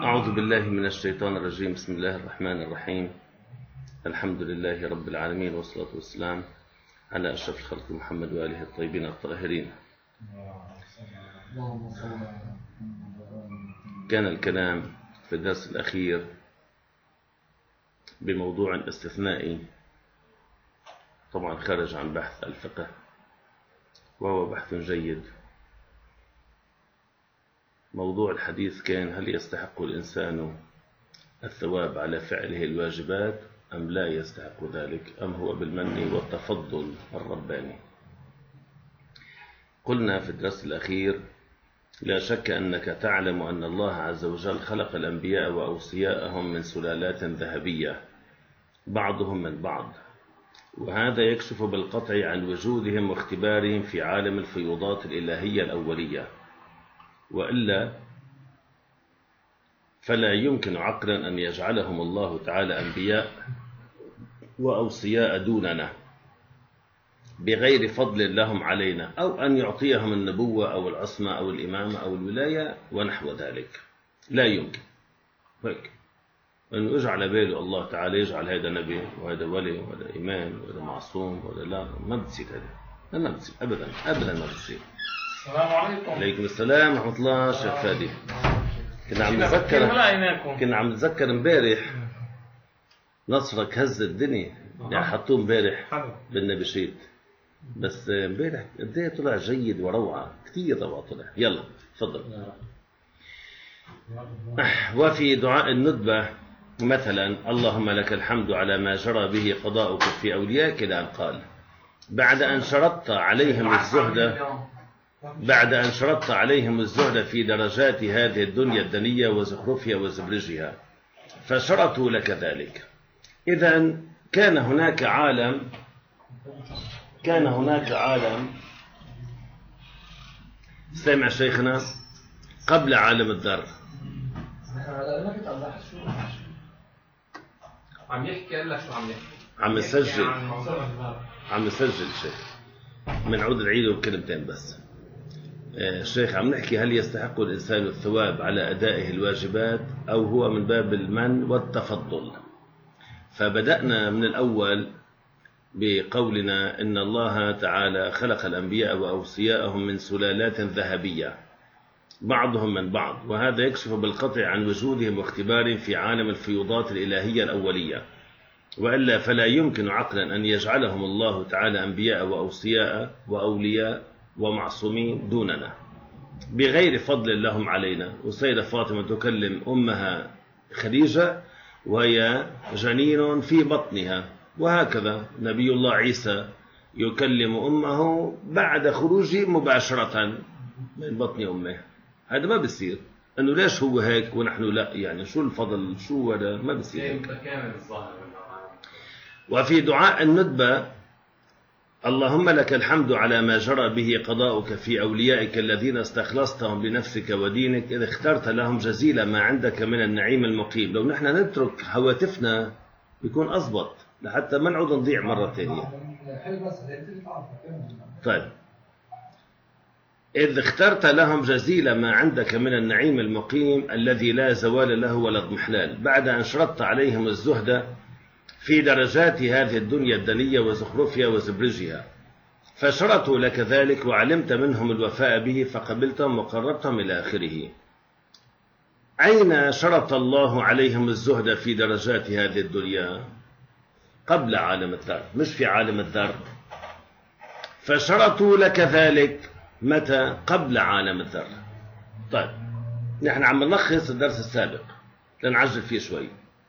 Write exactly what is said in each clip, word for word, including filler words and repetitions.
أعوذ بالله من الشيطان الرجيم. بسم الله الرحمن الرحيم. الحمد لله رب العالمين، والصلاة والسلام على أشرف الخلق محمد وآله الطيبين الطاهرين. كان الكلام في الدرس الأخير بموضوع استثنائي، طبعا خارج عن بحث الفقه، وهو بحث جيد. موضوع الحديث كان: هل يستحق الإنسان الثواب على فعله الواجبات أم لا يستحق ذلك، أم هو بالمن والتفضل الرباني؟ قلنا في الدرس الأخير: لا شك أنك تعلم أن الله عز وجل خلق الأنبياء وأوصياءهم من سلالات ذهبية بعضهم من بعض، وهذا يكشف بالقطع عن وجودهم واختبارهم في عالم الفيوضات الإلهية الأولية، وإلا فلا يمكن عقلا أن يجعلهم الله تعالى أنبياء وأوصياء دوننا بغير فضل لهم علينا، أو أن يعطيهم النبوة أو العصمة أو الإمامة أو الولاية ونحو ذلك. لا يمكن هيك أنه يجعل باله الله تعالى يجعل هذا نبي وهذا ولي وهذا إمام وهذا معصوم وهذا لا. ما بتصير هذا، ما بتصير أبدا أبدا ما بتصير. السلام عليكم. عليكم السلام ورحمة الله. شيخ فادي، كنا عم نتذكر كنا عم نتذكر امبارح نصرك هز الدنيا، يعني حطوه امبارح بالنبشيت، بس امبارح قد ايه طلع جيد وروعة، كثير روعة طلع. يلا تفضل. وفي دعاء الندبة مثلا: اللهم لك الحمد على ما جرى به قضاؤك في أوليائك، إلى أن قال: بعد أن شرطت عليهم الزهد بعد أن شرطت عليهم الزهد في درجات هذه الدنيا الدنية وزخرفها وزبرجها، فشرطوا لك ذلك. إذن كان هناك عالم كان هناك عالم سمع شيخنا قبل عالم الذر. عم يحكي قال لك شو عم يحكي؟ عم يسجل عم يسجل الشيخ. بنعود نعيده بكلمتين بس. الشيخ عم نحكي: هل يستحق الإنسان الثواب على أدائه الواجبات أو هو من باب المن والتفضل؟ فبدأنا من الأول بقولنا إن الله تعالى خلق الأنبياء وأوصياءهم من سلالات ذهبية بعضهم من بعض، وهذا يكشف بالقطع عن وجودهم واختبارهم في عالم الفيوضات الإلهية الأولية، وإلا فلا يمكن عقلا أن يجعلهم الله تعالى أنبياء وأوصياء وأولياء ومعصومين دوننا بغير فضل لهم علينا. وسيدة فاطمة تكلم أمها خديجة وهي جنين في بطنها، وهكذا نبي الله عيسى يكلم أمه بعد خروجه مباشرة من بطن أمه. هذا ما بصير. أنه ليش هو هيك ونحن لا؟ يعني شو الفضل؟ شو هذا؟ ما بصير هيك. وفي دعاء الندبة: اللهم لك الحمد على ما جرى به قضاؤك في أوليائك الذين استخلصتهم لنفسك ودينك، إذ اخترت لهم جزيل ما عندك من النعيم المقيم. لو نحن نترك هواتفنا بيكون أضبط لحتى ما نعود نضيع مرة ثانية. طيب: إذ اخترت لهم جزيل ما عندك من النعيم المقيم الذي لا زوال له ولا اضمحلال، بعد أن شرطت عليهم الزهد في درجات هذه الدنيا الدنية وزخرفها وزبرجها، فشرطوا لك ذلك وعلمت منهم الوفاء به فقبلتهم وقربتهم إلى آخره. أين شرط الله عليهم الزهد في درجات هذه الدنيا؟ قبل عالم الذر، مش في عالم الذر. فشرطوا لك ذلك متى؟ قبل عالم الذر. طيب، نحن عم نلخص الدرس السابق لنعجل فيه شوي.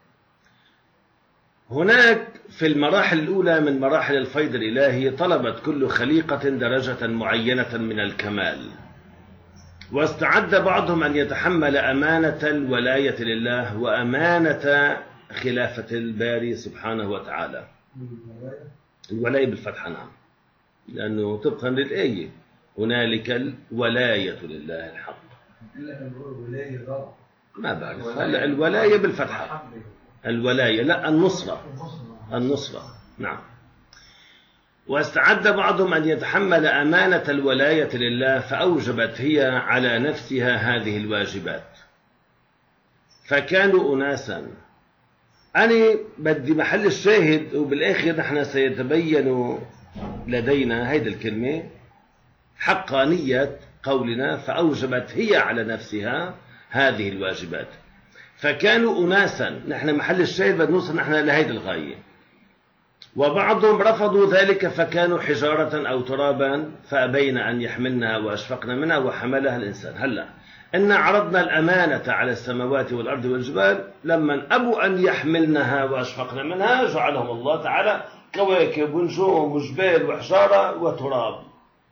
هناك في المراحل الأولى من مراحل الفيض الإلهي طلبت كل خليقة درجة معينة من الكمال، واستعد بعضهم أن يتحمل أمانة الولاية لله وأمانة خلافة الباري سبحانه وتعالى. الولاية بالفتحة، نعم، لأنه طبقا للآية: هنالك الولاية لله الحق. ما بعرف هلا الولاية بالفتحة. الولاية لا، النصرة النصرة نعم. واستعد بعضهم أن يتحمل أمانة الولاية لله، فأوجبت هي على نفسها هذه الواجبات. فكانوا أناسا. أنا بدي محل الشاهد، وبالآخر نحن سيتبين لدينا هيدي الكلمة حقانية قولنا، فأوجبت هي على نفسها هذه الواجبات. فكانوا أناسا، نحن محل الشاهد بدنا نوصل نحن لهيدي الغاية. وبعضهم رفضوا ذلك فكانوا حجارة أو ترابا فأبين أن يحملنها وأشفقنا منها وحملها الإنسان. هلأ إن عرضنا الأمانة على السماوات والأرض والجبال، لما أبوا أن يحملنها وأشفقنا منها جعلهم الله تعالى كواكب ونجوم وجبال وحجارة وتراب.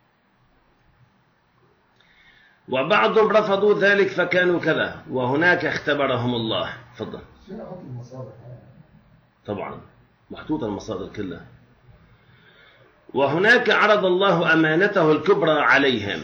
وبعضهم رفضوا ذلك فكانوا كذا، وهناك اختبرهم الله. تفضل. طبعا محطوطة المصادر كلها. وهناك عرض الله أمانته الكبرى عليهم،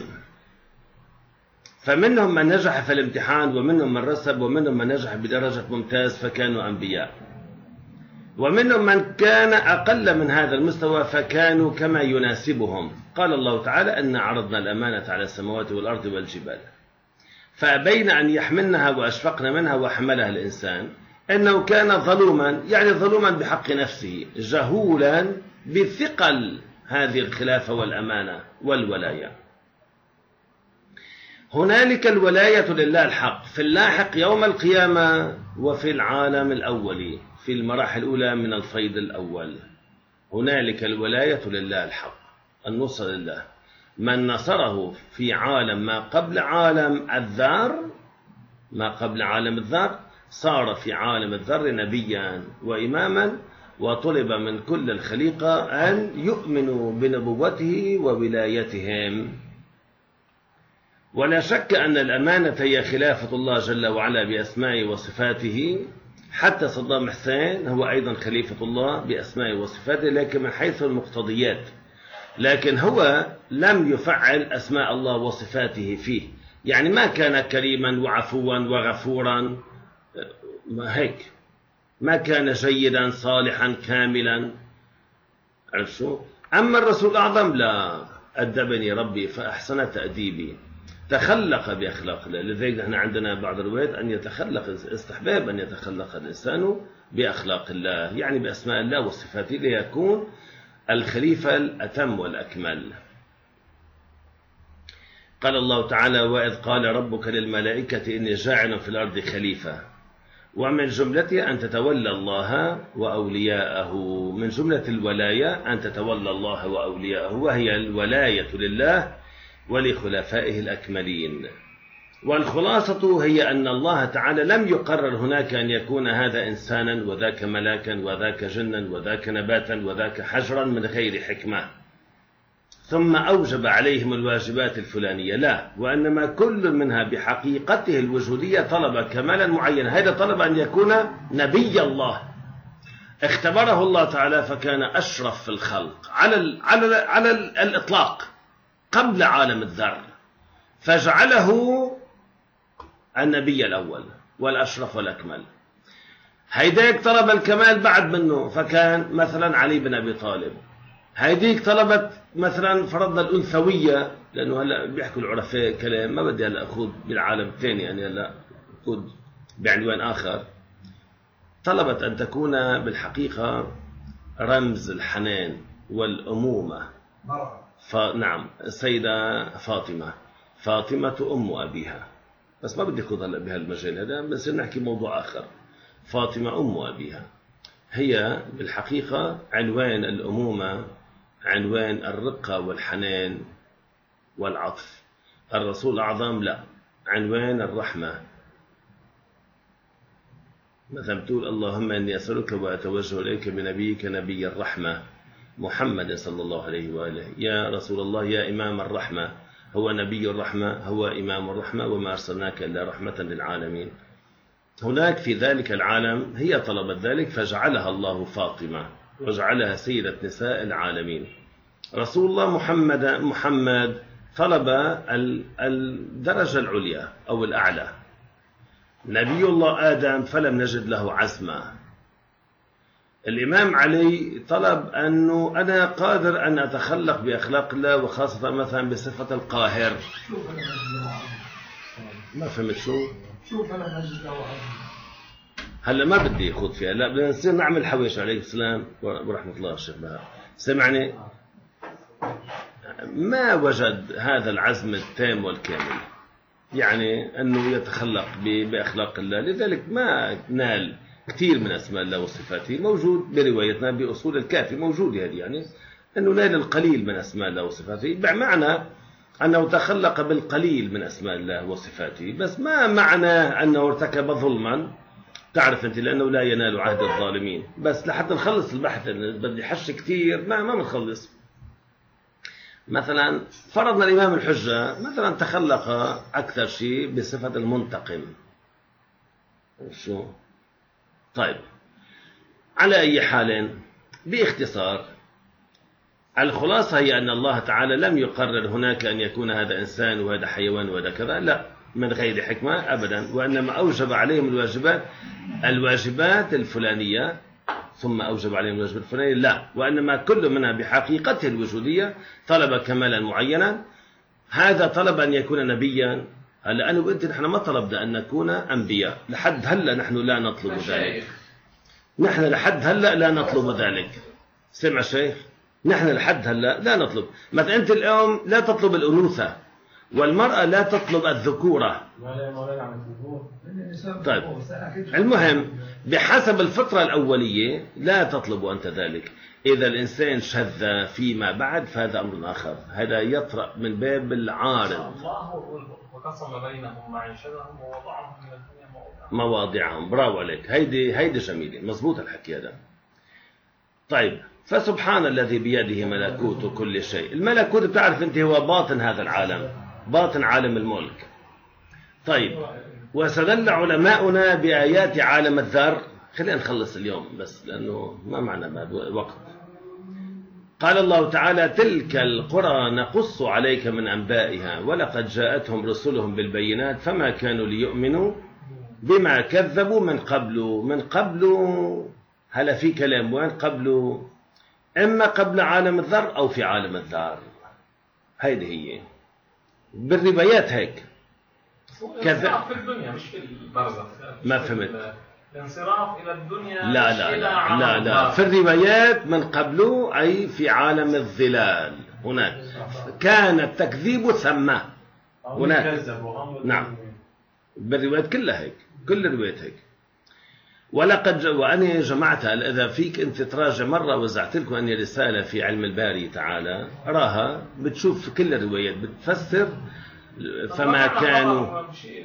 فمنهم من نجح في الامتحان، ومنهم من رسب، ومنهم من نجح بدرجة ممتاز فكانوا أنبياء، ومنهم من كان أقل من هذا المستوى فكانوا كما يناسبهم. قال الله تعالى أن عرضنا الأمانة على السماوات والأرض والجبال فأبين أن يحملنها وأشفقن منها وحملها الإنسان إنه كان ظلوما، يعني ظلوما بحق نفسه، جهولا بثقل هذه الخلافة والأمانة والولاية. هنالك الولاية لله الحق في اللاحق يوم القيامة وفي العالم الأولي، في المراحل الأولى من الفيض الأول. هنالك الولاية لله الحق، النصر لله. من نصره في عالم ما قبل عالم الذر، ما قبل عالم الذر، صار في عالم الذر نبيا وإماما، وطلب من كل الخليقة أن يؤمنوا بنبوته وولايتهم. ولا شك أن الأمانة هي خلافة الله جل وعلا بأسمائه وصفاته. حتى صدام حسين هو أيضا خليفة الله بأسمائه وصفاته، لكن من حيث المقتضيات، لكن هو لم يفعل أسماء الله وصفاته فيه. يعني ما كان كريما وعفوا وغفورا، ما هيك، ما كان جيدا صالحا كاملا. عرف شو؟ أما الرسول الأعظم لا، أدبني ربي فأحسن تأديبي، تخلق بأخلاق الله. لذلك نحن عندنا بعض الروايات أن يتخلق، استحباب أن يتخلق الإنسان بأخلاق الله، يعني بأسماء الله وصفاته، ليكون الخليفة الأتم والأكمل. قال الله تعالى: وإذ قال ربك للملائكة إني جاعل في الأرض خليفة، ومن جملته أن تتولى الله وأولياءه. من جملة الولاية أن تتولى الله وأولياءه، وهي الولاية لله ولخلفائه الأكملين. والخلاصة هي أن الله تعالى لم يقرر هناك أن يكون هذا إنسانا وذاك ملاكا وذاك جنا وذاك نباتا وذاك حجرا من غير حكمة ثم أوجب عليهم الواجبات الفلانية، لا، وإنما كل منها بحقيقته الوجودية طلب كمالا معينا. هذا طلب أن يكون نبي الله، اختبره الله تعالى فكان أشرف في الخلق على ال على ال على ال الإطلاق قبل عالم الذر، فجعله النبي الأول والأشرف والأكمل. هيديك طلب الكمال بعد منه، فكان مثلا علي بن أبي طالب. هيديك طلبت مثلا فرضنا الأنثوية، لأنه هلا بيحكوا العرفاء كلام ما بدي هلا أخوض بالعالم الثاني، يعني هلا أخوض بعنوان آخر. طلبت أن تكون بالحقيقة رمز الحنان والأمومة. فنعم، السيدة فاطمة، فاطمة أم أبيها، بس ما بدي أخوض هلا بهالمجال هذا، بس نحكي موضوع آخر. فاطمة أم أبيها هي بالحقيقة عنوان الأمومة، عنوان الرقة والحنان والعطف. الرسول الأعظم لا، عنوان الرحمة. مثلا تقول: اللهم إني أسألك وأتوجه إليك بنبيك نبي الرحمة محمد صلى الله عليه وآله. يا رسول الله، يا إمام الرحمة، هو نبي الرحمة، هو إمام الرحمة، وما أرسلناك إلا رحمة للعالمين. هناك في ذلك العالم هي طلبت ذلك فجعلها الله فاطمة وجعلها سيدة نساء العالمين. رسول الله محمد محمد طلب الدرجة العليا أو الأعلى. نبي الله آدم فلم نجد له عزما. الإمام علي طلب أنه أنا قادر أن أتخلق بأخلاق الله، وخاصة مثلا بصفة القاهر. ما فهمت شو؟ شوف أنا مجد له عزم. هلا ما بدي اخوض فيها، لا بدنا نصير نعمل حويش. عليكم السلام ورحمه الله. الشيخ بهاء سمعني. ما وجد هذا العزم التام والكامل، يعني انه يتخلق باخلاق الله، لذلك ما نال كثير من اسماء الله وصفاته. موجود بروايتنا باصول الكافي، موجود هذه، يعني انه نال القليل من اسماء الله وصفاته، بمعنى انه تخلق بالقليل من اسماء الله وصفاته، بس ما معنى انه ارتكب ظلما. تعرف انت لانه لا ينال عهد الظالمين. بس لحتى نخلص البحث بدي حش كثير، ما ما بنخلص. مثلا فرضنا الامام الحجه مثلا تخلق اكثر شيء بصفه المنتقم. شو؟ طيب على اي حال، باختصار الخلاصه هي ان الله تعالى لم يقرر هناك ان يكون هذا انسان وهذا حيوان وهذا كذا، لا، من غير حكمه ابدا، وانما اوجب عليهم الواجبات الواجبات الفلانيه ثم أوجب عليهم الواجب الفلاني، لا، وإنما كل منها بحقيقته الوجودية طلب كمالا معينا. هذا طلب أن يكون نبيا. هلا أنا وأنت نحن ما طلبنا أن نكون أنبياء، لحد هلا نحن لا نطلب ذلك. نحن لحد هلا لا نطلب ذلك. سمع شيخ، نحن لحد هلا لا نطلب. مثلا أنت اليوم لا تطلب الأنوثة، والمرأة لا تطلب الذكورة. طيب المهم بحسب الفطرة الأولية لا تطلب أنت ذلك. إذا الإنسان شذ فيما بعد فهذا أمر آخر، هذا يطرأ من باب العارض. الله وقسم بينهم معيشتهم ووضعهم من الدنيا مواضعهم. برافو عليك، هيدي هيدي جميلة، مزبوط الحكي هذا. طيب فسبحان الذي بيده ملكوت كل شيء. الملكوت بتعرف أنت هو باطن هذا العالم، باطن عالم الملك. طيب واستدل علماؤنا بآيات عالم الذر. خلينا نخلص اليوم بس لأنه ما معنا بعد وقت. قال الله تعالى: تلك القرى نقص عليك من أنبائها ولقد جاءتهم رسلهم بالبينات فما كانوا ليؤمنوا بما كذبوا من قبل. من قبل هلا في كلام، وين قبل؟ إما قبل عالم الذر أو في عالم الذر. هيدي هي بالروايات هيك. الانصراف في الدنيا مش في البرزخ. ما فهمت. الانصراف إلى الدنيا لا لا لا لا, لا. في الروايات من قبله أي في عالم الظلال. هناك كان التكذيب ثم هناك. نعم بالروايات كلها هيك، كل الروايات هيك. ولقد وأنا جمعتها، إذا فيك أنت تراجع مرة وزعت لكم أني رسالة في علم الباري تعالى، راها بتشوف كل الروايات بتفسر. فما كانوا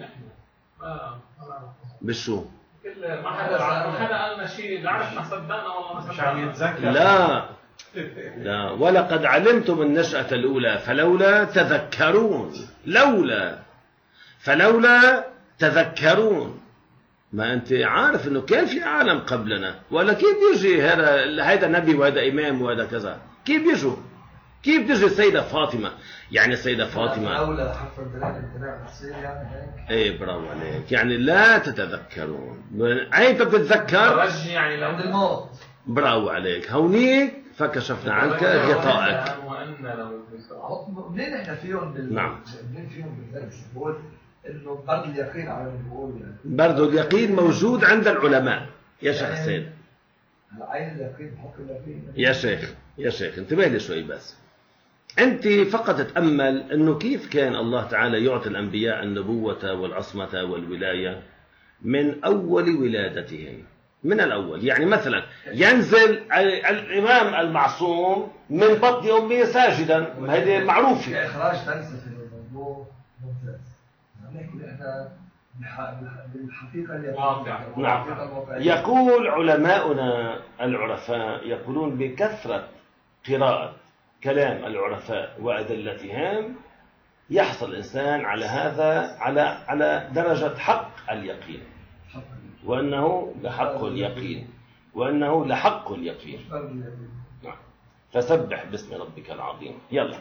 بشو ما حدا ما حدا قالنا شيء، لا عرفنا صدقنا والله ما عم يتذكر. لا لا ولقد علمتم النشأة الأولى فلولا تذكرون. لولا فلولا تذكرون. ما أنت عارف إنه كان في عالم قبلنا، ولا كيف يجي هذا هذا نبي وهذا إمام وهذا كذا؟ كيف يجوا؟ كيف تجي السيدة فاطمة؟ يعني السيدة فاطمة أولى حرف الدلال الدلال تصير يعني هيك. إيه برافو عليك، يعني لا تتذكرون. أي تتذكر يعني لو عند الموت. برافو عليك، هونيك فكشفنا عنك غطاءك. منين احنا فيهم بال نعم. منين فيهم بالدرس بقول إنه برد اليقين على اللي بقول يعني. برد اليقين موجود عند العلماء يا شيخ حسين. عين اليقين بحكم اليقين. يا شيخ يا شيخ انتبه لي شوي بس. أنت فقط تأمل أنه كيف كان الله تعالى يعطي الأنبياء النبوة والعصمة والولاية من أول ولادتهم، من الأول. يعني مثلا ينزل الإمام المعصوم من بطن أمه ساجدا، هذه معروفة. إخراج فلسفي للموضوع ممتاز. نحكي إحنا بالحقيقة اليقين. نعم. يقول علماؤنا العرفاء يقولون بكثرة قراءة كلام العرفاء وأدلتهم يحصل الإنسان على هذا على على درجة حق اليقين، وأنه لحق اليقين وأنه لحق اليقين. نعم. فسبح باسم ربك العظيم. يلا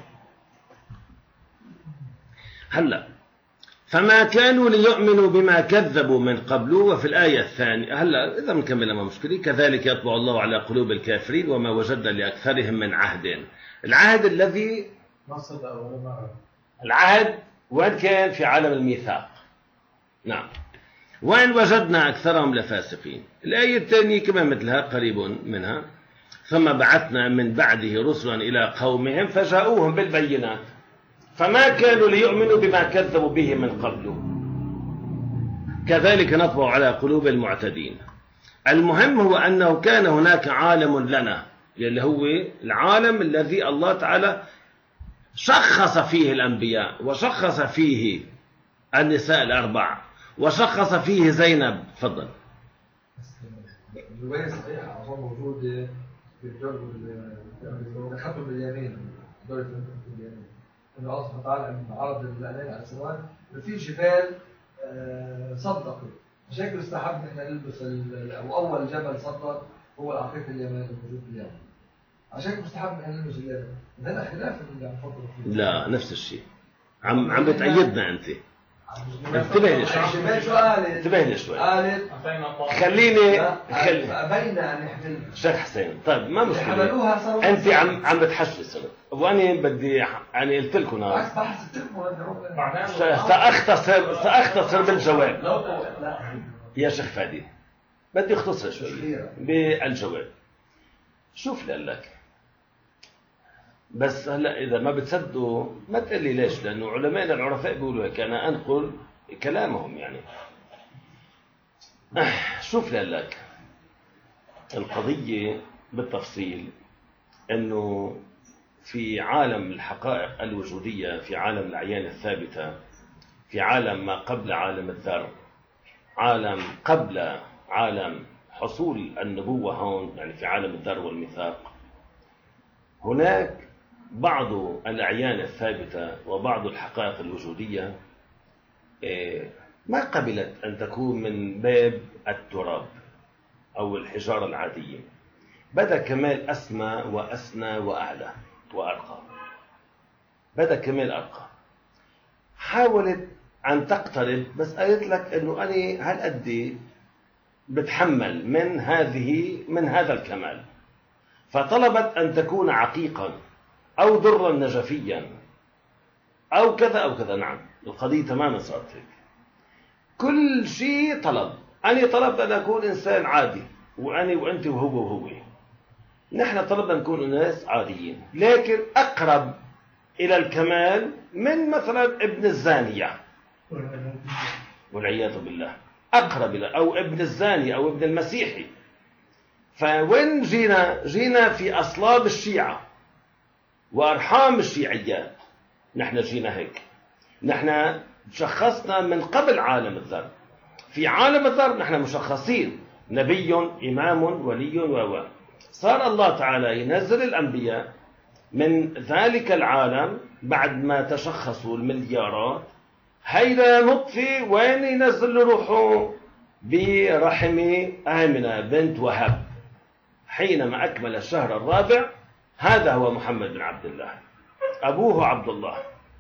هلا فما كانوا ليؤمنوا بما كذبوا من قبل. وفي الآية الثانية هلا إذا بنكملها ما مشكلة. كذلك يطبع الله على قلوب الكافرين وما وجدنا لأكثرهم من عهد. العهد الذي العهد وين كان؟ في عالم الميثاق. نعم. وإن وجدنا أكثرهم لفاسقين. الآية الثانية كما مثلها قريب منها، ثم بعثنا من بعده رسلا إلى قومهم فجاءوهم بالبينات فما كانوا ليؤمنوا بما كذبوا به من قبل كذلك نطبع على قلوب المعتدين. المهم هو أنه كان هناك عالم لنا اللي هو العالم الذي الله تعالى شخص فيه الأنبياء وشخص فيه النساء الأربع وشخص فيه زينب. تفضل. الرواية صحيحة أظن موجودة في الدول الخطب اليمين، دولة اليمين، إنه الله سبحانه وتعالى عرض الأنين على السماوات وفي جبال صدقوا، عشان كده استحب إن نلبس أو أول جبل صدق هو العقيق اليماني الموجود في اليمن، عشان كده استحب إن نلبس اليمن. هذا خلاف اللي عم تفضل فيه. لا نفس الشيء، عم عم بتأيدنا أنت. انتبه لي شوي انتبه لي شوي خليني خلي أبينا أن يحمل شيخ حسين. طيب ما مشكلة، أنت عم عم بتحشس وأنا بدي يعني قلت لكم سأختصر سأختصر بالجواب يا شيخ فادي، بدي أختصر شوي بالجواب. شوف لك بس هلا اذا ما بتصدقوا ما تقول لي ليش، لانه علمائنا العرفاء بيقولوا هيك، انا انقل كلامهم يعني. شوف لك القضيه بالتفصيل، انه في عالم الحقائق الوجوديه، في عالم الاعيان الثابته، في عالم ما قبل عالم الذر، عالم قبل عالم حصول النبوه هون، يعني في عالم الذر والميثاق، هناك بعض الأعيان الثابتة وبعض الحقائق الوجودية ما قبلت أن تكون من باب التراب أو الحجارة العادية، بدأ كمال أسمى وأسنى وأعلى وأرقى، بدأ كمال أرقى. حاولت أن تقترب بس قالت لك أنه أنا هالقد بتحمل من هذه من هذا الكمال، فطلبت أن تكون عقيقا أو درا نجفيا أو كذا أو كذا. نعم القضية تماما صارت هيك، كل شيء طلب. أنا طلبت أن أكون إنسان عادي، وأنا وأنت وهو وهو، نحن طلبنا نكون ناس عاديين، لكن أقرب إلى الكمال من مثلا ابن الزانية والعياذ بالله، أقرب إلى أو ابن الزاني أو ابن المسيحي. فوين جينا؟ جينا في أصلاب الشيعة وأرحام الشيعيات، نحن جينا هيك، نحن شخصنا من قبل عالم الذر. في عالم الذر نحن مشخصين نبي إمام ولي و صار الله تعالى ينزل الأنبياء من ذلك العالم بعد ما تشخصوا المليارات. هيدا نطفي وين ينزل روحه؟ برحم آمنة بنت وهب حينما أكمل الشهر الرابع. هذا هو محمد بن عبد الله، أبوه عبد الله.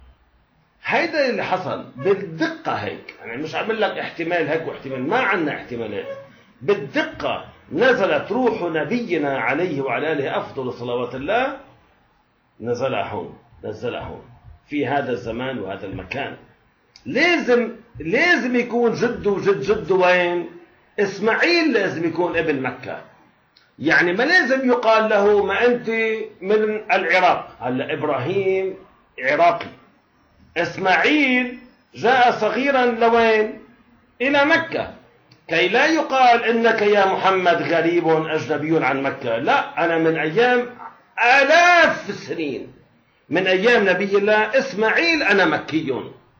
هيدا اللي حصل بالدقة هيك، يعني مش عمل لك احتمال هيك واحتمال، ما عنا احتمالات، بالدقة نزلت روح نبينا عليه وعلى آله أفضل صلوات الله، نزلها هون، نزلها هون في هذا الزمان وهذا المكان. لازم لازم يكون جده وجد جده وين؟ إسماعيل لازم يكون ابن مكة، يعني ما لازم يقال له ما أنت من العراق. هلا إبراهيم عراقي، إسماعيل جاء صغيرا لوين؟ إلى مكة، كي لا يقال إنك يا محمد غريب أجنبي عن مكة. لا، أنا من أيام آلاف السنين، من أيام نبي الله إسماعيل أنا مكي،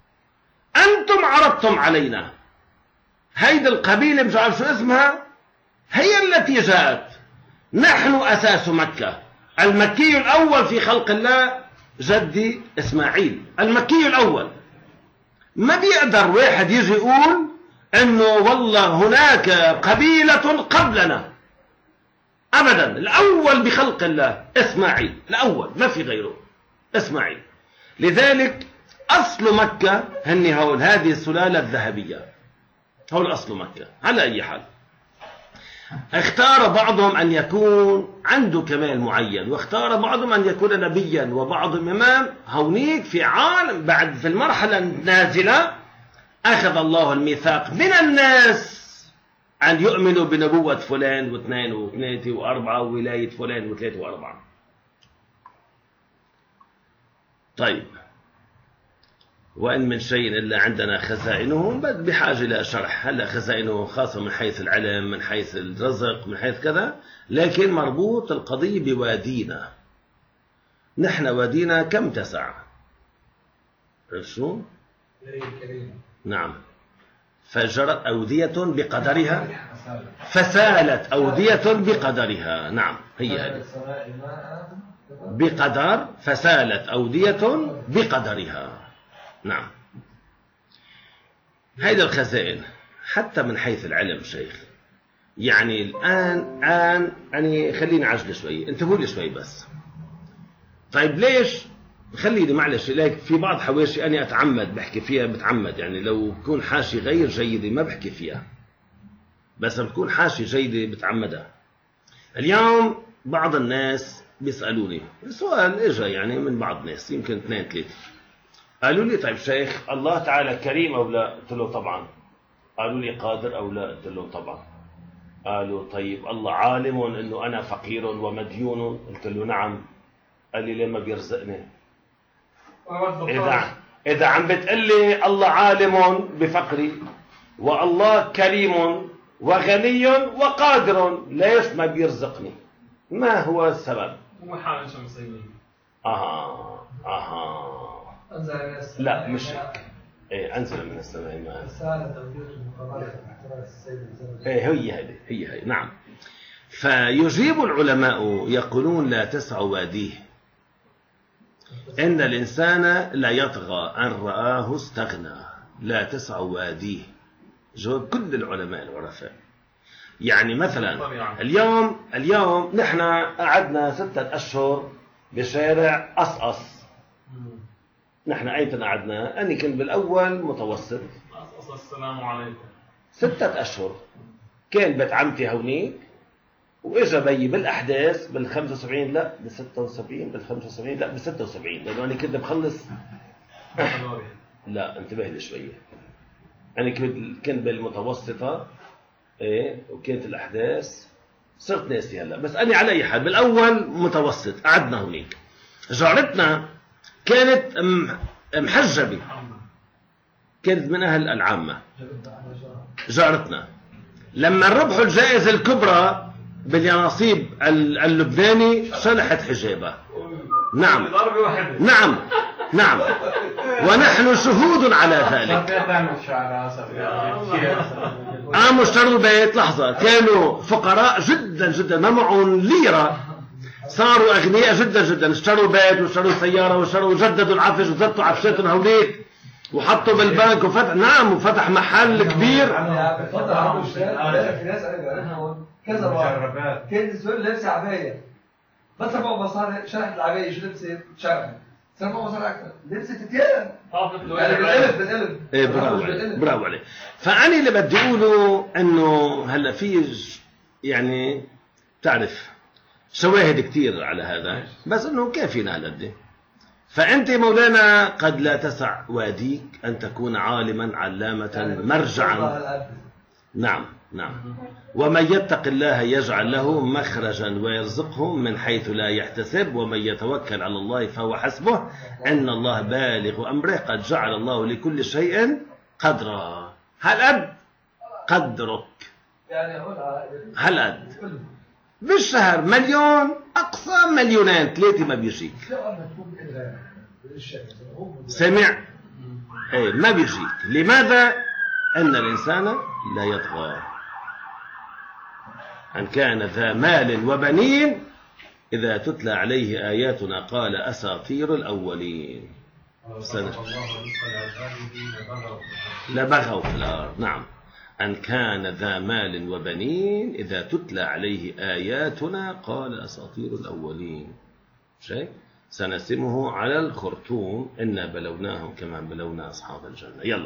أنتم عرضتم علينا. هيدي القبيلة مش عارف شو اسمها، هي التي جاءت. نحن أساس مكة، المكي الأول في خلق الله جدي إسماعيل، المكي الأول. ما بيقدر واحد يجي يقول إنه والله هناك قبيلة قبلنا، أبدا. الأول بخلق الله إسماعيل، الأول ما في غيره إسماعيل. لذلك أصل مكة هني هول، هذه السلالة الذهبية، هول أصل مكة. على أي حال، اختار بعضهم أن يكون عنده كمال معين، واختار بعضهم أن يكون نبيا وبعضهم إمام. هونيك في عالم بعد في المرحلة النازلة أخذ الله الميثاق من الناس أن يؤمنوا بنبوة فلان واثنين وثلاثة وأربعة وولاية فلان وثلاثة وأربعة. طيب، وإن من شيء إلا عندنا خزائنه، بحاجة إلى شرح. هلا خزائنه خاصة من حيث العلم، من حيث الرزق، من حيث كذا، لكن مربوط القضية بوادينا. نحن وادينا كم تسع؟ عرفت شو؟ نعم. فجرت أودية بقدرها فسالت أودية بقدرها. نعم، هي هذه بقدر، فسالت أودية بقدرها. نعم، هيدا الخزائن حتى من حيث العلم شيخ. يعني الآن آن يعني خليني عجل شوي، انتبهوا لي شوي بس. طيب ليش؟ خليني معلش، ليك في بعض حواشي أنا أتعمد بحكي فيها، بتعمد يعني لو بكون حاشي غير جيدة ما بحكي فيها، بس بتكون حاشي جيدة بتعمدها. اليوم بعض الناس بيسألوني سؤال إجا يعني من بعض الناس، يمكن اثنين ثلاثة، قالوا لي طيب شيخ الله تعالى كريم أو لا؟ قلت له طبعا. قالوا لي قادر أو لا؟ قلت له طبعا. قالوا طيب الله عالم أنه أنا فقير ومديون؟ قلت له نعم. قال لي ليه ما بيرزقني؟ إذا إذا عم بتقلي الله عالم بفقري والله كريم وغني وقادر، ليش ما بيرزقني؟ ما هو السبب؟ هو حال شمسية. آها آها لا مش إيه، أنزل من السماء ماء. إيه هي هذه هي هي نعم. فيجيب العلماء يقولون لا تسع واديه، إن الإنسان لا يطغى أن رآه استغنى، لا تسع واديه. جواب كل العلماء العرفاء. يعني مثلا اليوم اليوم نحن قعدنا ستة أشهر بشارع أصأص. نحن أيضا قعدنا، أني كنت بالأول متوسط أصأص السلام عليكم ستة أشهر. كان بيت عمتي هونيك، وإجا بيي بالأحداث بالخمسة وسبعين لا بالستة وسبعين بالخمسة وسبعين لا بالستة وسبعين، لأنه أنا كنت بخلص لا انتبه لي شوية. أنا كنت كنت بالمتوسطة إيه، وكانت الأحداث صرت ناسي هلا، بس أنا على أي حال بالأول متوسط. قعدنا هونيك، جارتنا كانت محجبة، كانت من أهل العامة جارتنا. لما ربحوا الجائزة الكبرى باليانصيب اللبناني شلحت حجابها. نعم نعم نعم، ونحن شهود على ذلك. قاموا اشتروا بيت، لحظة، كانوا فقراء جدا جدا ما معهم ليرة، صاروا أغنياء جدا جدا، اشتروا بيت واشتروا سيارة واشتروا جددوا العفش وزدوا عفشاتهم هوليك وحطوا بالبنك وفتح نعم وفتح محل كبير. كذا مرة كان زول لابسة عباية، بس معه مصاري شرحت العباية شو لبسة شرحت، صار معه مصاري أكثر لبسة تتيان بالقلب بالقلب. ايه برافو عليك برافو عليك. فأنا اللي بدي أقوله إنه هلا في يعني تعرف شواهد كتير على هذا، بس إنه كافينا هالقد. فأنت مولانا قد لا تسع واديك أن تكون عالما علامة مرجعا. نعم نعم. ومن يتق الله يجعل له مخرجا ويرزقه من حيث لا يحتسب، ومن يتوكل على الله فهو حسبه، إن الله بالغ أمره، قد جعل الله لكل شيء قدرا. هالقد قدرك، هالقد بالشهر مليون، أقصى مليونين ثلاثة ما بيجيك. سمع؟ ايه ما بيجيك. لماذا؟ أن الإنسان لا يطغى أن كان ذا مال وبنين إذا تتلى عليه آياتنا قال أساطير الأولين. سنة لبغوا في الأرض. نعم، أن كان ذا مال وبنين إذا تتلى عليه آياتنا قال أساطير الأولين. شيء سنسمه على الخرطوم إنا بلوناهم كما بلونا أصحاب الجنة. يلا.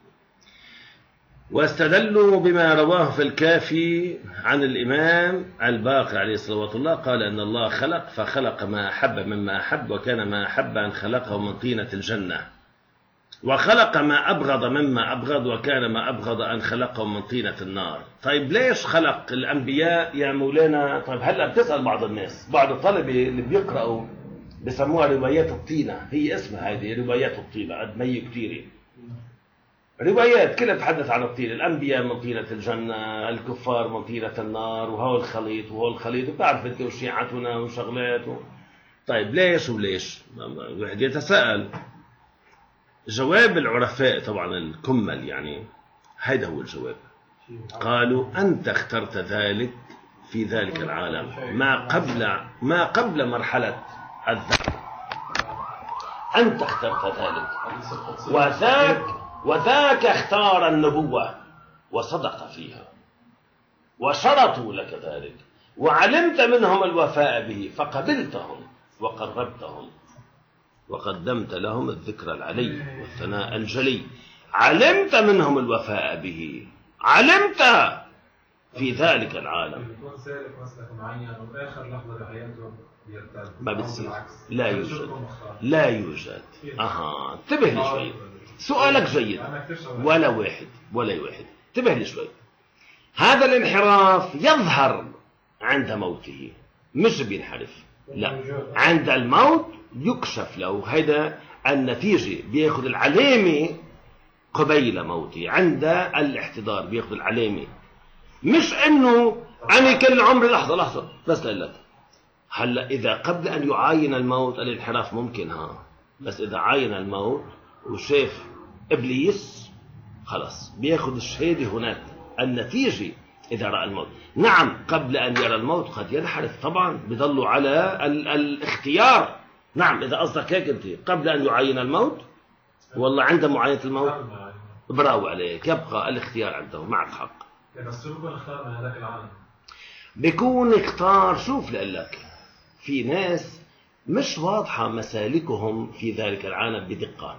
واستدلوا بما رواه في الكافي عن الإمام الباقر عليه الصلاة الله قال أن الله خلق فخلق ما أحب مما أحب، وكان ما أحب أن خلقه من طينة الجنة. وخلق ما أبغض مما أبغض وكان ما أبغض أن خلقه من طينة النار. طيب ليش خلق الأنبياء يا مولانا؟ طيب هلأ بتسأل بعض الناس، بعض الطلبة اللي بيقرأوا بسموها روايات الطينة، هي اسمها هذه روايات الطينة، قد ما هي كثيرة روايات كلها تتحدث عن الطينة، الأنبياء من طينة الجنة، الكفار من طينة النار، وهو الخليط وهو الخليط، وبتعرف انت وشيعتنا وشغلات و... طيب ليش وليش؟ الواحد يتساءل. جواب العرفاء طبعا الكمل يعني هذا هو الجواب. قالوا أنت اخترت ذلك في ذلك العالم ما قبل ما قبل مرحلة الذر، أنت اخترت ذلك، وذاك وذاك اختار النبوة وصدق فيها وشرطوا لك ذلك، وعلمت منهم الوفاء به فقبلتهم وقربتهم وقدمت لهم الذكر العلي والثناء الجلي. علمت منهم الوفاء به، علمت في ذلك العالم. ما بتصير، لا يوجد لا يوجد اها انتبه لي شوي، سؤالك جيد، ولا واحد ولا واحد انتبه لي شوي. هذا الانحراف يظهر عند موته، مش بينحرف، لا، عند الموت يكشف له. هذا النتيجة بياخذ العلامة قبيل موته، عند الاحتضار بياخذ العلامة، مش انه انا كل عمري لحظة لحظة بس لك. هلا اذا قبل ان يعاين الموت الانحراف ممكن، ها، بس اذا عاين الموت وشاف ابليس خلاص بياخذ الشهادة هناك، النتيجة إذا رأى الموت. نعم قبل أن يرى الموت قد ينحرف طبعا، بيضلوا على ال الاختيار. نعم إذا قصدك هيك أنت، قبل أن يعين الموت والله عند معاينة الموت برافو عليك، يبقى الاختيار عنده، معك حق. بس بيكون اختار من هذاك العالم، بيكون اختار. شوف لقلك في ناس مش واضحة مسالكهم في ذلك العالم بدقة،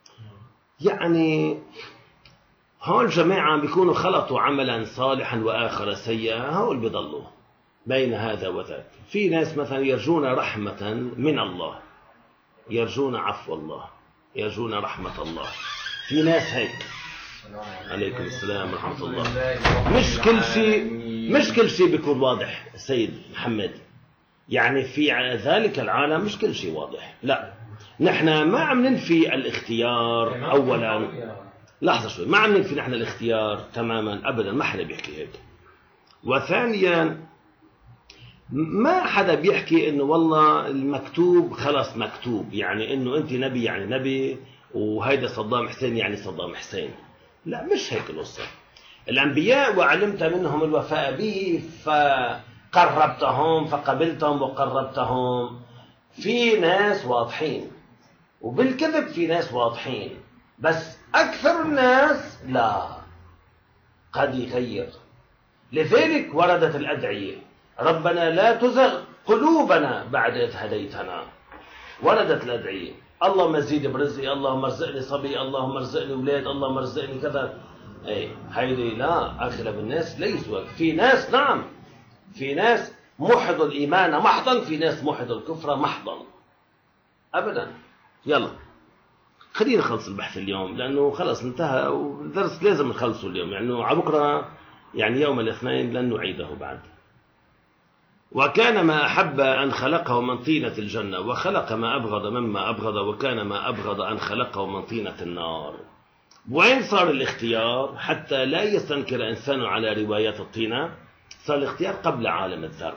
يعني هول جماعة بيكونوا خلطوا عملا صالحا وآخر سيئا، هول بيضلوا بين هذا وذاك. في ناس مثلا يرجون رحمة من الله، يرجون عفو الله، يرجون رحمة الله. في ناس هيك. عليكم السلام ورحمة الله. مش كل شيء مش كل شيء بيكون واضح السيد محمد، يعني في ذلك العالم مش كل شيء واضح، لا. نحن ما عم ننفي الاختيار أولا، لحظة شوي، ما عم ننفي نحن الاختيار تماما أبدا، ما حدا بيحكي هيك. وثانيا ما حدا بيحكي إنه والله المكتوب خلاص مكتوب، يعني إنه أنت نبي يعني نبي، وهيدا صدام حسين يعني صدام حسين، لا، مش هيك القصة. الأنبياء وعلمت منهم الوفاء به فقربتهم فقبلتهم وقربتهم. في ناس واضحين، وبالكذب في ناس واضحين، بس أكثر الناس لا، قد يغير. لذلك وردت الأدعية ربنا لا تزغ قلوبنا بعد إذ هديتنا. وردت الأدعية اللهم زيد برزقي، اللهم ارزقني صبي، اللهم ارزقني أولاد، اللهم ارزقني كذا. اي هيدي لا، أغلب الناس ليسوا. في ناس نعم، في ناس موحدوا الإيمان محضا، في ناس موحدوا الكفر محضا أبدا. يلا خلينا نخلص البحث اليوم لأنه خلص انتهى، والدرس لازم نخلصه اليوم، يعني على بكرة يعني يوم الاثنين لن نعيده بعد. وكان ما أحب أن خلقه من طينة الجنة، وخلق ما أبغض مما أبغض، وكان ما أبغض أن خلقه من طينة النار. وين صار الاختيار؟ حتى لا يستنكر إنسان على روايات الطينة، صار الاختيار قبل عالم الذر،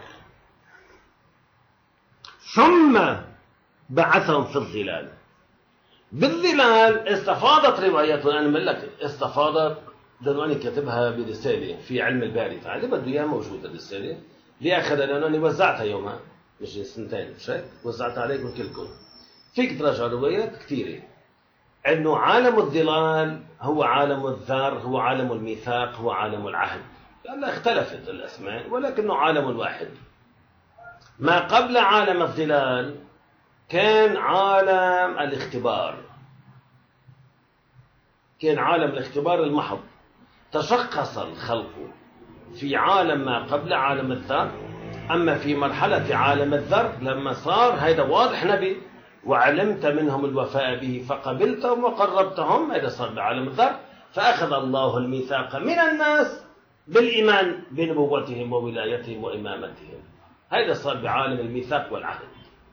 ثم بعثهم في الظلال. بالظلال استفاضت رواياتنا، أنا من لك استفاضت لأنه أنا كاتبها برسالة في علم الباري، فعلي بده إياه موجودة الرسالة لي أخذها، لأنه أنا وزعتها يومها مش سنتين، مش هيك؟ وزعتها عليكم كلكم. فيك تراجع روايات كثيرة أنه عالم الظلال هو عالم الذر، هو عالم الميثاق، هو عالم العهد. لا اختلفت الأسماء ولكنه عالم واحد. ما قبل عالم الظلال كان عالم الاختبار، كان عالم الاختبار المحض. تشخص الخلق في عالم ما قبل عالم الذر. أما في مرحلة عالم الذر لما صار هيدا واضح نبي، وعلمت منهم الوفاء به فقبلتهم وقربتهم، هذا صار بعالم الذر. فأخذ الله الميثاق من الناس بالإيمان بنبوتهم وولايتهم وإمامتهم، هذا صار بعالم الميثاق والعهد.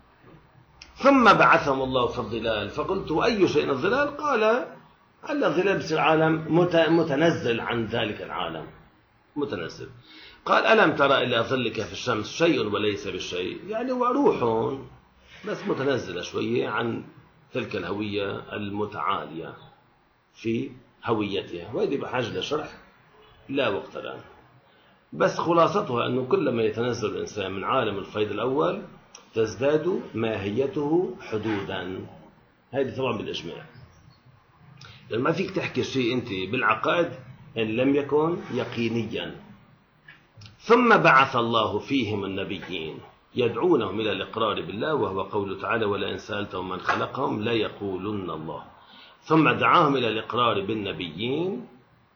ثم بعثهم الله في الظلال، فقلت أي شيء الظلال؟ قال هلا الظلال بصير عالم متنزل عن ذلك العالم، متنزل. قال ألم ترى إلى ظلك في الشمس شيء وليس بالشيء، يعني وروح بس متنزلة شوية عن تلك الهوية المتعالية في هويتها، وهذه بحاجة لشرح لا وقت الآن. بس خلاصتها أنه كلما يتنزل الإنسان من عالم الفيض الأول تزداد ماهيته حدودا، هذه طبعا بالإجماع، لأن ما فيك تحكي شيء أنت بالعقائد إن لم يكن يقينيا. ثم بعث الله فيهم النبيين يدعونهم إلى الإقرار بالله، وهو قوله تعالى ولئن سألتهم من خلقهم لا يقولن الله. ثم دعاهم إلى الإقرار بالنبيين،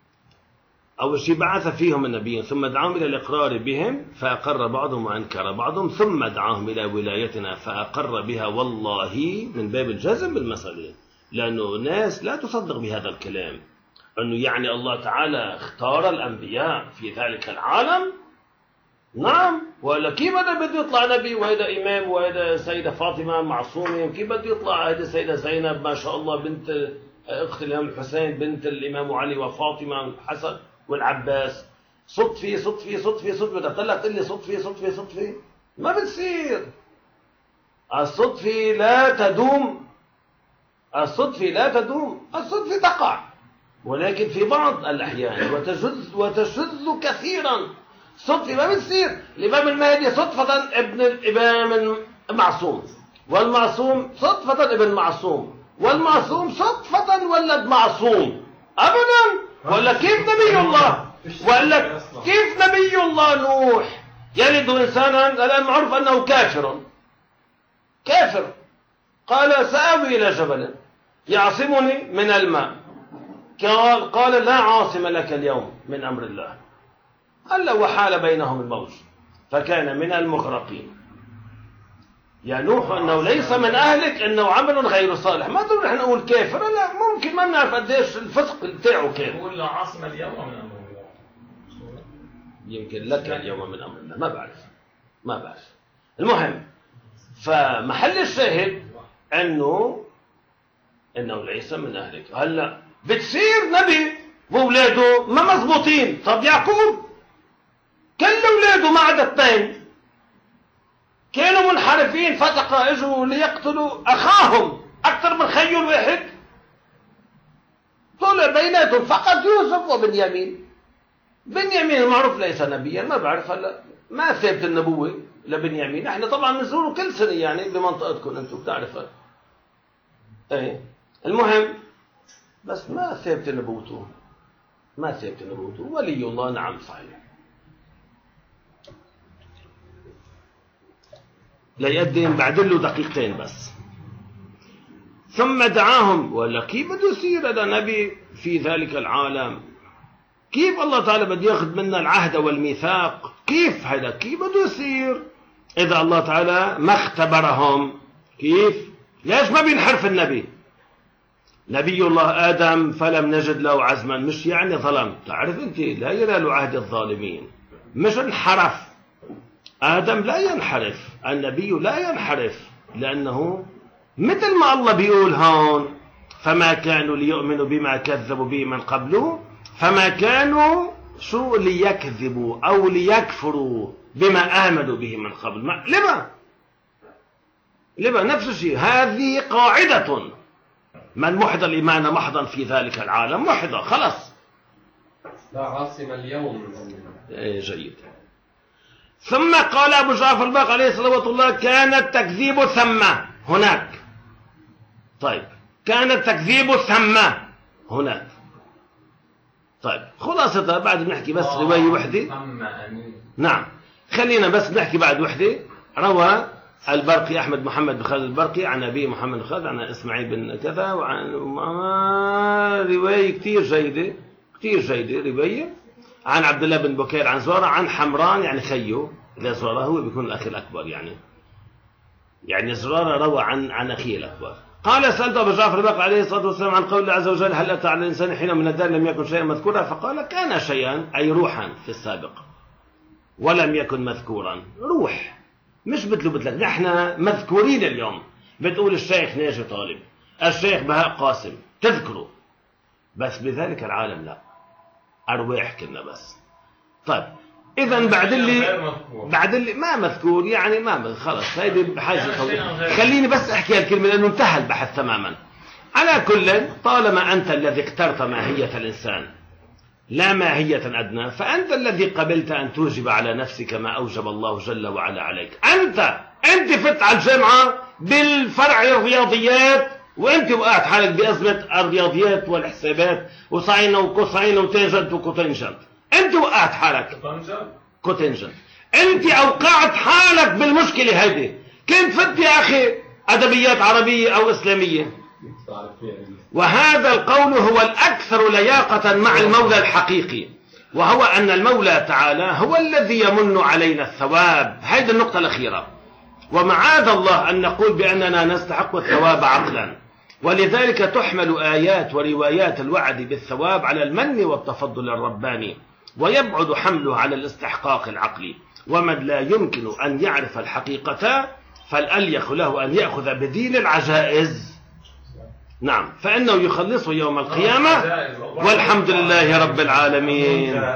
أول شيء بعث فيهم النبيين ثم دعاهم إلى الإقرار بهم فأقر بعضهم وأنكر بعضهم، ثم دعاهم إلى ولايتنا فأقر بها، والله من باب الجزم بالمسألة، لأنه ناس لا تصدق بهذا الكلام أنه يعني الله تعالى اختار الأنبياء في ذلك العالم. نعم، ولا كيف أنا بده يطلع نبي وهذا إمام وهذا سيدة فاطمة معصومة، كيف بده يطلع هذا سيدة زينب ما شاء الله بنت أخت الإمام الحسين بنت الإمام علي وفاطمة حسن والعباس، صدفي صدفي صدفي صدفي، بدك تطلع تقول لي صدفي صدفي صدفي، ما بتصير. الصدفي لا تدوم، الصدفي لا تدوم، الصدفي تقع، ولكن في بعض الأحيان وتشذ وتشذ كثيرا. صدفي ما بتصير. الإمام المهدي صدفة ابن الإمام المعصوم، والمعصوم صدفة ابن معصوم، والمعصوم صدفة ولد معصوم أبدا. ولا كيف نبي الله، ولا كيف نبي الله نوح يلد إنسانا الآن معروف أنه كافر كافر، قال سآوي إلى جبل يعصمني من الماء، قال قال لا عاصم لك اليوم من أمر الله، هلا وحال بينهم الموج فكان من المغرقين. يا نوح أنه ليس من أهلك، أنه عمل غير صالح. ما تقول نحن نقول كافر، لا ممكن ما بنعرف قديش الفسق بتاعه كان. يقول له عاصم اليوم من أمر الله، يمكن لك اليوم من أمر الله، ما بعرف ما بعرف المهم، فمحل الشاهد أنه أنه ليس من أهلك. هلا بتصير نبي وأولاده ما مزبوطين. طب يعقوب كل أولاده ما عدا اثنين كانوا منحرفين، فتقة اجوا ليقتلوا أخاهم أكثر من خيل واحد، طلع بيناتهم فقط يوسف وبنيامين. بنيامين المعروف ليس نبيا، ما بعرف هلا ما ثابت النبوة لبنيامين. احنا طبعا بنزوره كل سنة يعني بمنطقتكم انتم بتعرفوا. ايه المهم بس ما ثابت نبوته، ما ثابت نبوته. ولي الله نعم صحيح ليقدم بعد له دقيقتين بس. ثم دعاهم، ولا كيف بده يصير هذا نبي في ذلك العالم؟ كيف الله تعالى بده ياخذ منا العهد والميثاق؟ كيف هذا كيف بده يصير إذا الله تعالى ما اختبرهم؟ كيف؟ ليش ما بينحرف النبي؟ نبي الله آدم فلم نجد له عزما، مش يعني ظلم. تعرف أنت لا ينال عهد الظالمين، مش انحرف. آدم لا ينحرف، النبي لا ينحرف، لأنه مثل ما الله بيقول هون فما كانوا ليؤمنوا بما كذبوا به من قبله، فما كانوا شو ليكذبوا أو ليكفروا بما آمنوا به من قبل. ما لما لما نفس الشيء. هذه قاعدة، من محض الإيمان محضا في ذلك العالم محضا، خلاص لا عاصم اليوم. إيه جيد. ثم قال أبو جعفر الباقر عليه صلوات الله كان التكذيب ثم هناك. طيب كان التكذيب ثم هناك. طيب خلاصة بعد بنحكي بس رواية وحدة. نعم خلينا بس نحكي بعد وحدة. روى البرقي أحمد محمد بن خالد البرقي عن أبي محمد بن خالد عن إسماعيل بن كذا، وعن رواية كتير جيدة كتير جيدة رواية عن عبد الله بن بكير عن زهرة عن حمران يعني خيه، إذا زهرة هو بيكون الأخ الأكبر يعني. يعني زرارة روى عن عن أخيه الأكبر. قال سألت أبا جعفر الباقر عليه الصلاة والسلام عن قول الله عز وجل هل أتى على الإنسان حين من الدار لم يكن شيئا مذكورا؟ فقال كان شيئا أي روحا في السابق ولم يكن مذكورا. روح مش مثله مثلك، نحن مذكورين اليوم. بتقول الشيخ ناجي طالب، الشيخ بهاء قاسم، تذكره، بس بذلك العالم لا، أرواح كنا بس. طيب إذا بعد اللي بعد اللي ما مذكور يعني ما خلص، هيدي بحاجة طويلة. خليني بس أحكي هالكلمة لأنه انتهى البحث تماما. على كل، طالما أنت الذي اخترت ماهية الإنسان لا ماهية أدنى، فأنت الذي قبلت أن توجب على نفسك ما أوجب الله جل وعلا عليك. أنت أنت فت على الجامعة بالفرع الرياضيات وأنت وقعت حالك بأزمة الرياضيات والحسابات وساين وكوساين وتانجنت وكوتنجنت. أنت وقعت حالك كوتنجنت، أنت أوقعت حالك بالمشكلة هذه. كنت فت يا أخي أدبيات عربية أو إسلامية. وهذا القول هو الأكثر لياقة مع المولى الحقيقي، وهو أن المولى تعالى هو الذي يمن علينا الثواب. هذه النقطة الأخيرة. ومعاذ الله أن نقول بأننا نستحق الثواب عقلا، ولذلك تحمل آيات وروايات الوعد بالثواب على المن والتفضل الرباني، ويبعد حمله على الاستحقاق العقلي. ومن لا يمكن أن يعرف الحقيقة فالأليق له أن يأخذ بدين العجائز. نعم، فإنه يخلصه يوم القيامة، والحمد لله رب العالمين.